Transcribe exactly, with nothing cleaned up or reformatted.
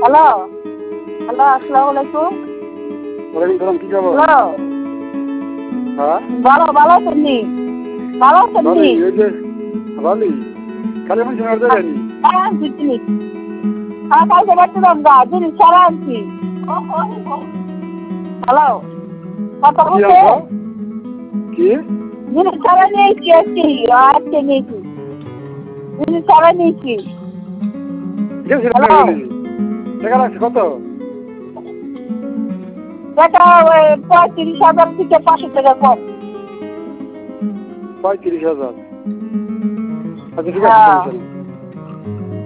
Hello hello আসসালামু আলাইকুম। ওয়ালাইকুম সালাম, কি খবর? হ্যালো হ্যাঁ ভালো ভালো আছেন নি? ভালো আছেন ভালোই, নি? এই যে ভালোই। কালি আমি শোনার যায়নি। হ্যাঁ আনছি জিনিস। হ্যাঁ কালকে দেখছিলাম গা জিনিস সারা আনছি। হ্যালো কথা কি বলছে আনছো? কি? জিনিস সারা নিয়েছি আজকে আজকে নিয়েছি জিনিস সারা নিয়েছি। গেছিলাম হ্যালো নাকি? টাকা লাগছে কত? টাকা ওই পঁয়ত্রিশ হাজার থেকে পাঁচশো টাকা কম। পঁয়ত্রিশ হাজার। আচ্ছা ঠিক আছে, হ্যাঁ সমস্যা নেই।